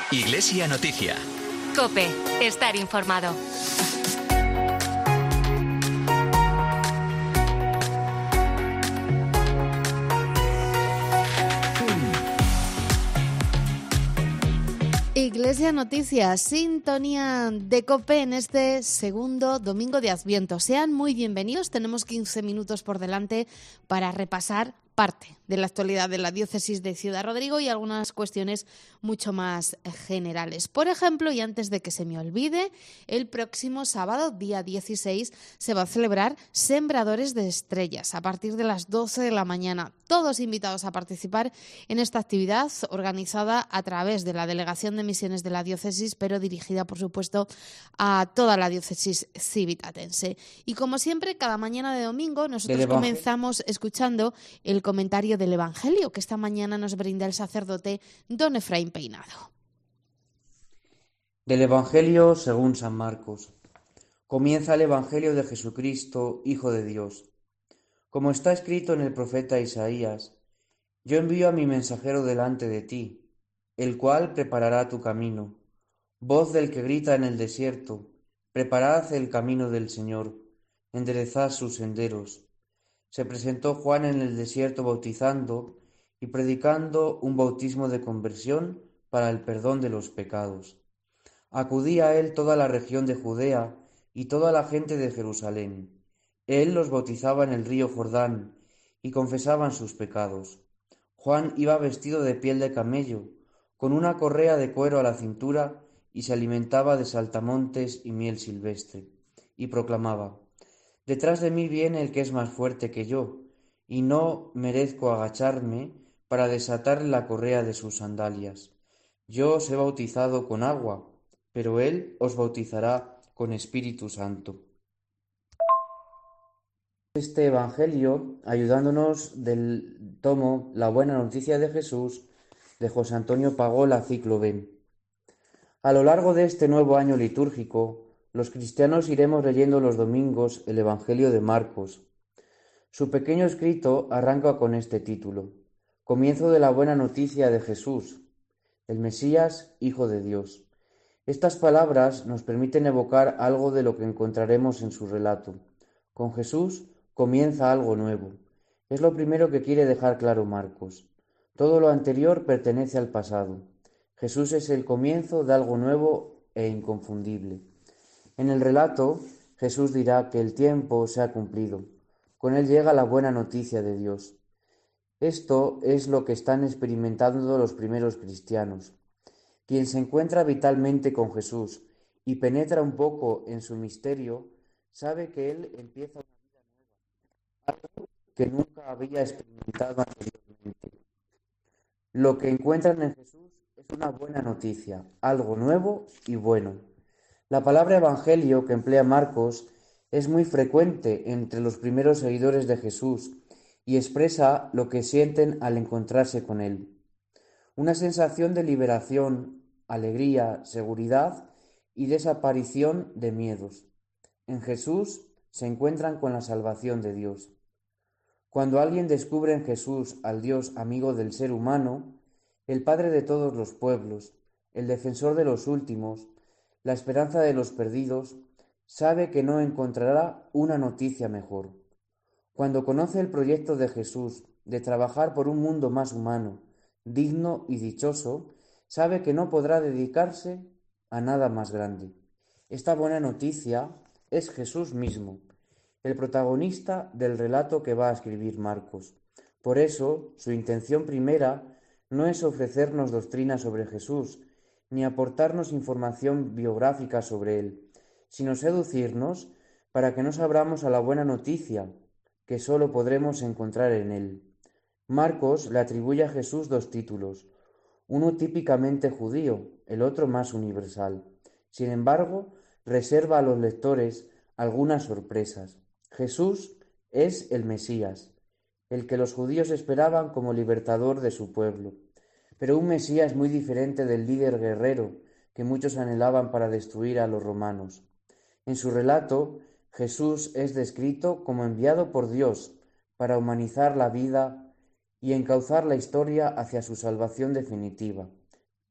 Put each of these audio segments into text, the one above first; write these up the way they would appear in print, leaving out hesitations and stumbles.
Iglesia Noticia. COPE. Estar informado. Iglesia Noticias, sintonía de COPE en este segundo domingo de Adviento. Sean muy bienvenidos, tenemos 15 minutos por delante para repasar parte de la actualidad de la diócesis de Ciudad Rodrigo y algunas cuestiones mucho más generales. Por ejemplo, y antes de que se me olvide, el próximo sábado, día 16, se va a celebrar Sembradores de Estrellas a partir de las 12 de la mañana. Todos invitados a participar en esta actividad organizada a través de la Delegación de Misiones de la diócesis, pero dirigida, por supuesto, a toda la diócesis civitatense. Y como siempre, cada mañana de domingo nosotros comenzamos escuchando el comentario del Evangelio que esta mañana nos brinda el sacerdote don Efraín Peinado. Del Evangelio según San Marcos. Comienza el Evangelio de Jesucristo, Hijo de Dios. Como está escrito en el profeta Isaías, yo envío a mi mensajero delante de ti, el cual preparará tu camino. Voz del que grita en el desierto, preparad el camino del Señor, enderezad sus senderos. Se presentó Juan en el desierto bautizando y predicando un bautismo de conversión para el perdón de los pecados. Acudía a él toda la región de Judea y toda la gente de Jerusalén. Él los bautizaba en el río Jordán y confesaban sus pecados. Juan iba vestido de piel de camello, con una correa de cuero a la cintura y se alimentaba de saltamontes y miel silvestre, y proclamaba: Detrás de mí viene el que es más fuerte que yo, y no merezco agacharme para desatar la correa de sus sandalias. Yo os he bautizado con agua, pero él os bautizará con Espíritu Santo. Este Evangelio, ayudándonos del tomo La Buena Noticia de Jesús, de José Antonio Pagola, ciclo B. A lo largo de este nuevo año litúrgico, los cristianos iremos leyendo los domingos el Evangelio de Marcos. Su pequeño escrito arranca con este título: Comienzo de la buena noticia de Jesús, el Mesías, Hijo de Dios. Estas palabras nos permiten evocar algo de lo que encontraremos en su relato. Con Jesús comienza algo nuevo. Es lo primero que quiere dejar claro Marcos. Todo lo anterior pertenece al pasado. Jesús es el comienzo de algo nuevo e inconfundible. En el relato, Jesús dirá que el tiempo se ha cumplido. Con él llega la buena noticia de Dios. Esto es lo que están experimentando los primeros cristianos. Quien se encuentra vitalmente con Jesús y penetra un poco en su misterio, sabe que él empieza una vida nueva, algo que nunca había experimentado anteriormente. Lo que encuentran en Jesús es una buena noticia, algo nuevo y bueno. La palabra evangelio que emplea Marcos es muy frecuente entre los primeros seguidores de Jesús y expresa lo que sienten al encontrarse con él. Una sensación de liberación, alegría, seguridad y desaparición de miedos. En Jesús se encuentran con la salvación de Dios. Cuando alguien descubre en Jesús al Dios amigo del ser humano, el Padre de todos los pueblos, el defensor de los últimos, la esperanza de los perdidos, sabe que no encontrará una noticia mejor. Cuando conoce el proyecto de Jesús de trabajar por un mundo más humano, digno y dichoso, sabe que no podrá dedicarse a nada más grande. Esta buena noticia es Jesús mismo, el protagonista del relato que va a escribir Marcos. Por eso, su intención primera no es ofrecernos doctrina sobre Jesús, ni aportarnos información biográfica sobre él, sino seducirnos para que nos abramos a la buena noticia que sólo podremos encontrar en él. Marcos le atribuye a Jesús dos títulos, uno típicamente judío, el otro más universal. Sin embargo, reserva a los lectores algunas sorpresas. Jesús es el Mesías, el que los judíos esperaban como libertador de su pueblo. Pero un Mesías muy diferente del líder guerrero que muchos anhelaban para destruir a los romanos. En su relato, Jesús es descrito como enviado por Dios para humanizar la vida y encauzar la historia hacia su salvación definitiva.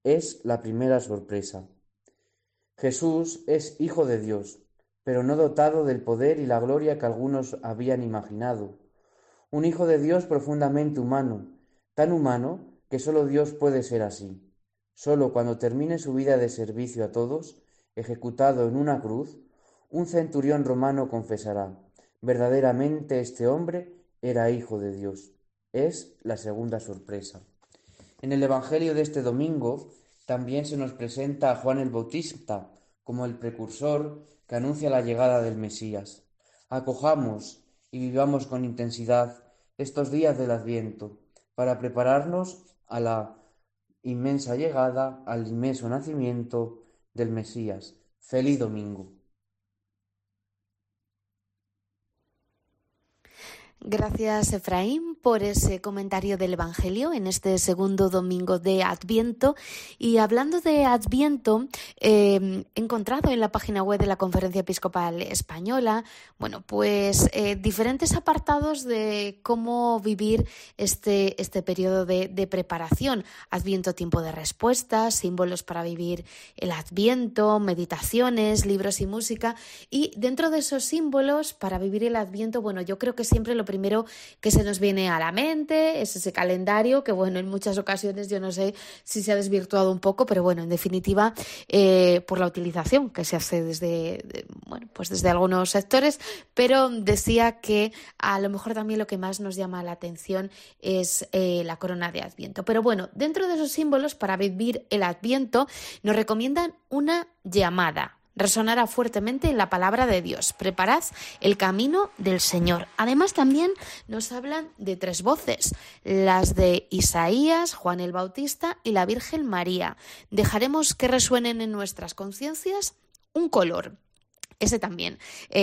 es la primera sorpresa. Jesús es Hijo de Dios, pero no dotado del poder y la gloria que algunos habían imaginado. Un Hijo de Dios profundamente humano, tan humano que solo Dios puede ser así. Solo cuando termine su vida de servicio a todos, ejecutado en una cruz, un centurión romano confesará: verdaderamente este hombre era Hijo de Dios. Es la segunda sorpresa. En el Evangelio de este domingo también se nos presenta a Juan el Bautista como el precursor que anuncia la llegada del Mesías. Acojamos y vivamos con intensidad estos días del Adviento para prepararnos a la inmensa llegada, al inmenso nacimiento del Mesías. ¡Feliz domingo! Gracias, Efraín, por ese comentario del Evangelio en este segundo domingo de Adviento. Y hablando de Adviento, he encontrado en la página web de la Conferencia Episcopal Española, diferentes apartados de cómo vivir este periodo de preparación. Adviento, tiempo de respuestas, símbolos para vivir el Adviento, meditaciones, libros y música. Y dentro de esos símbolos para vivir el Adviento, yo creo que siempre lo primero que se nos viene a la mente es ese calendario que, en muchas ocasiones yo no sé si se ha desvirtuado un poco, pero en definitiva, por la utilización que se hace desde algunos sectores, pero decía que a lo mejor también lo que más nos llama la atención es la corona de Adviento. Pero dentro de esos símbolos para vivir el Adviento nos recomiendan una llamada. Resonará fuertemente en la palabra de Dios. Preparad el camino del Señor. Además, también nos hablan de 3 voces, las de Isaías, Juan el Bautista y la Virgen María. Dejaremos que resuenen en nuestras conciencias un color. Ese también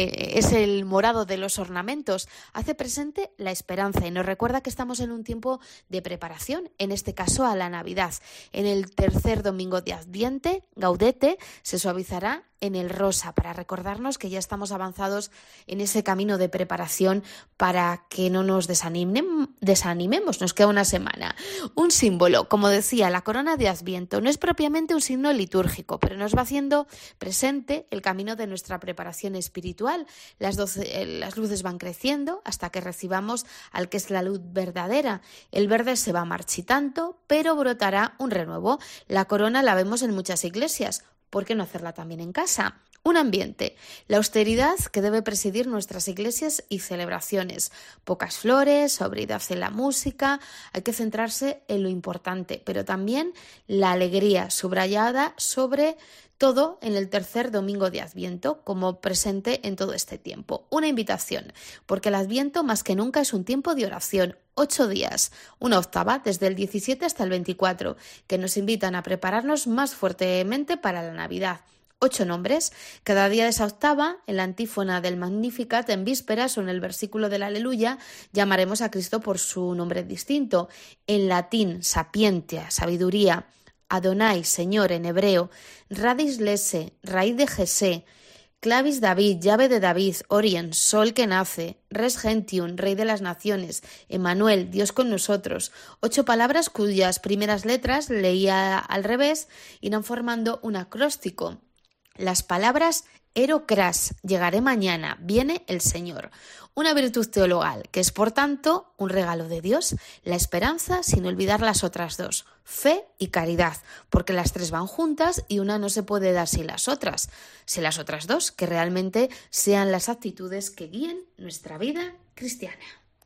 es el morado de los ornamentos. Hace presente la esperanza y nos recuerda que estamos en un tiempo de preparación, en este caso a la Navidad. En el tercer domingo de Adviento, Gaudete, se suavizará en el rosa para recordarnos que ya estamos avanzados en ese camino de preparación para que no nos desanimemos. Nos queda una semana. Un símbolo, como decía, la corona de Adviento no es propiamente un signo litúrgico, pero nos va haciendo presente el camino de nuestra preparación espiritual. Las luces van creciendo hasta que recibamos al que es la luz verdadera. El verde se va marchitando, pero brotará un renuevo. La corona la vemos en muchas iglesias. ¿Por qué no hacerla también en casa? Un ambiente, la austeridad que debe presidir nuestras iglesias y celebraciones. Pocas flores, sobriedad en la música, hay que centrarse en lo importante, pero también la alegría subrayada sobre todo en el tercer domingo de Adviento, como presente en todo este tiempo. Una invitación, porque el Adviento más que nunca es un tiempo de oración. 8 días, una octava desde el 17 hasta el 24, que nos invitan a prepararnos más fuertemente para la Navidad. 8 nombres, cada día de esa octava, en la antífona del Magnificat, en vísperas o en el versículo del Aleluya, llamaremos a Cristo por su nombre distinto. En latín, sapientia, sabiduría. Adonai, Señor, en hebreo. Radis lese, raíz de Jesé. Clavis David, llave de David. Orien, sol que nace. Res gentium, rey de las naciones. Emmanuel, Dios con nosotros. 8 palabras cuyas primeras letras leía al revés irán formando un acróstico. Las palabras Erocras, llegaré mañana, viene el Señor. Una virtud teologal que es, por tanto, un regalo de Dios, la esperanza sin olvidar las otras 2, fe y caridad, porque las 3 van juntas y una no se puede dar sin las otras. Sin las otras 2, que realmente sean las actitudes que guíen nuestra vida cristiana.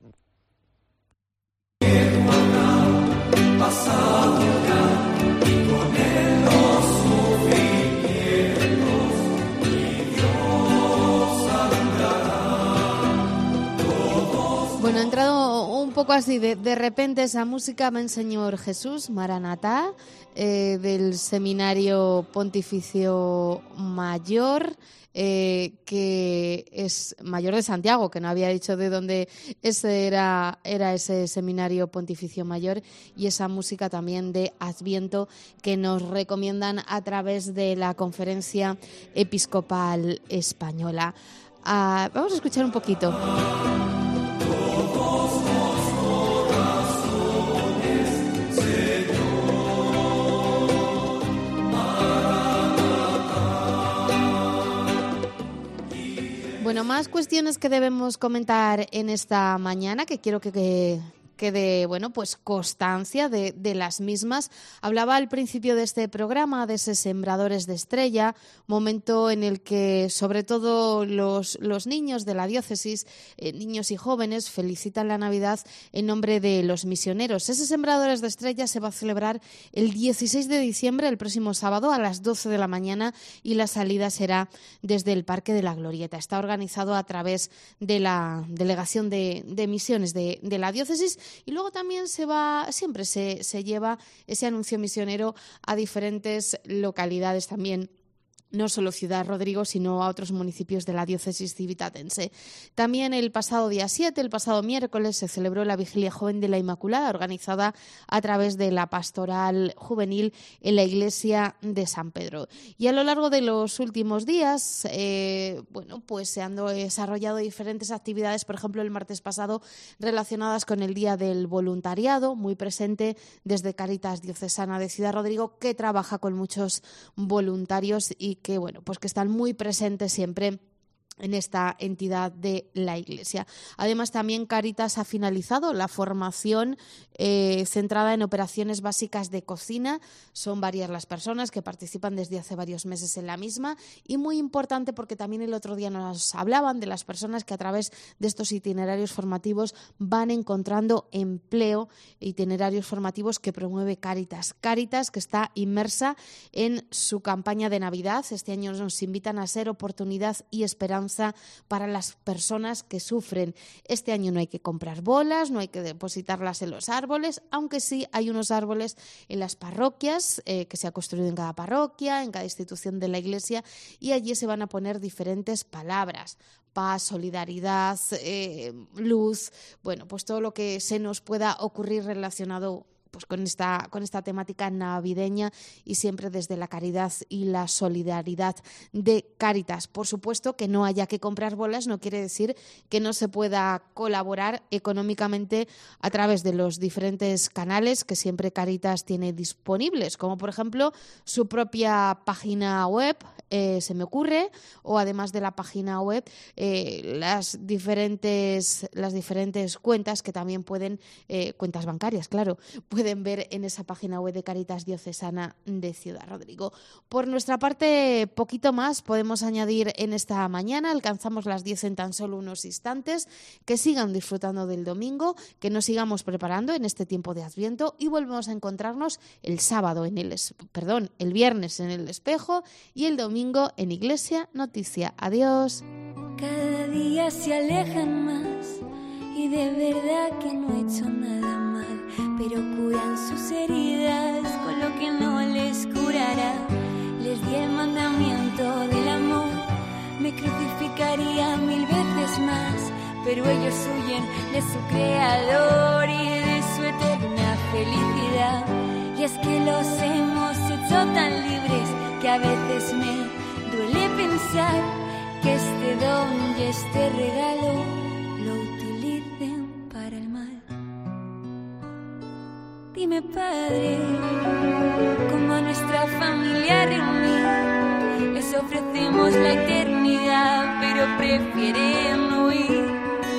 Bueno, ha entrado un poco así de repente esa música, Ven Señor Jesús, Maranatá, del Seminario Pontificio Mayor, que es Mayor de Santiago, que no había dicho de dónde era ese Seminario Pontificio Mayor, y esa música también de Adviento que nos recomiendan a través de la Conferencia Episcopal Española. Vamos a escuchar un poquito. más cuestiones que debemos comentar en esta mañana, que quiero que quede, pues constancia de las mismas. Hablaba al principio de este programa de ese Sembradores de Estrella, momento en el que sobre todo los niños de la diócesis, niños y jóvenes, felicitan la Navidad en nombre de los misioneros. Ese Sembradores de Estrella se va a celebrar el 16 de diciembre, el próximo sábado, a las 12 de la mañana, y la salida será desde el Parque de la Glorieta. Está organizado a través de la Delegación de Misiones de la diócesis. Y luego también siempre se lleva ese anuncio misionero a diferentes localidades también, no solo Ciudad Rodrigo, sino a otros municipios de la diócesis civitatense. También el pasado día 7, el pasado miércoles, se celebró la Vigilia Joven de la Inmaculada, organizada a través de la Pastoral Juvenil en la Iglesia de San Pedro. Y a lo largo de los últimos días, se han desarrollado diferentes actividades, por ejemplo, el martes pasado, relacionadas con el Día del Voluntariado, muy presente desde Cáritas Diocesana de Ciudad Rodrigo, que trabaja con muchos voluntarios y que están muy presentes siempre en esta entidad de la Iglesia. Además, también Cáritas ha finalizado la formación centrada en operaciones básicas de cocina. Son varias las personas que participan desde hace varios meses en la misma, y muy importante porque también el otro día nos hablaban de las personas que a través de estos itinerarios formativos van encontrando empleo, itinerarios formativos que promueve Cáritas. Cáritas, que está inmersa en su campaña de Navidad. Este año nos invitan a ser oportunidad y esperanza para las personas que sufren. Este año no hay que comprar bolas, no hay que depositarlas en los árboles, aunque sí hay unos árboles en las parroquias que se ha construido en cada parroquia, en cada institución de la Iglesia, y allí se van a poner diferentes palabras: paz, solidaridad, luz, todo lo que se nos pueda ocurrir relacionado con esta temática navideña, y siempre desde la caridad y la solidaridad de Cáritas. Por supuesto, que no haya que comprar bolas no quiere decir que no se pueda colaborar económicamente a través de los diferentes canales que siempre Cáritas tiene disponibles, como por ejemplo su propia página web, se me ocurre, o además de la página web, las diferentes cuentas que también pueden, cuentas bancarias, claro, pueden ver en esa página web de Cáritas Diocesana de Ciudad Rodrigo. Por nuestra parte, poquito más podemos añadir en esta mañana. Alcanzamos las 10 en tan solo unos instantes. Que sigan disfrutando del domingo, que nos sigamos preparando en este tiempo de Adviento, y volvemos a encontrarnos el viernes en El Espejo y el domingo en Iglesia Noticia. Adiós. Cada día se alejan más y de verdad que no he hecho nada mal, pero curan sus heridas con lo que no les curará. Les di el mandamiento del amor, me crucificaría 1000 veces más, pero ellos huyen de su creador y de su eterna felicidad. Y es que los hemos hecho tan libres que a veces me duele pensar que este don y este regalo lo utilicen para el mal. Dime, Padre, cómo a nuestra familia reunir, les ofrecemos la eternidad, pero prefieren huir.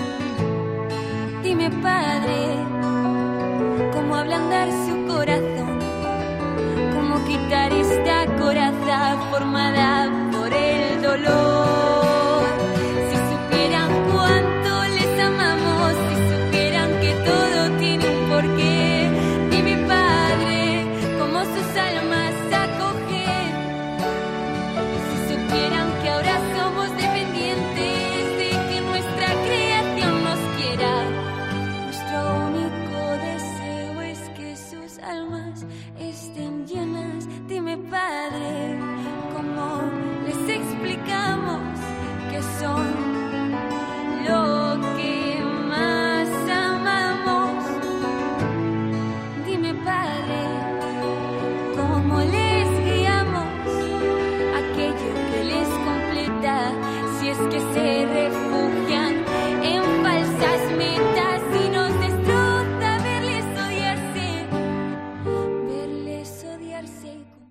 Dime, Padre, cómo ablandar su corazón, cómo quitar esta coraza formada por el dolor. Si supieran cuánto les amamos, si supieran que todo tiene un porqué. Dime, Padre, cómo sus almas acogen. Si supieran que ahora somos dependientes de que nuestra creación nos quiera. Nuestro único deseo es que sus almas estén llenas. Dime, Padre, ¿cómo les explicamos que son lo que más amamos? Dime, Padre, ¿cómo les guiamos aquello que les completa, si es que se refiere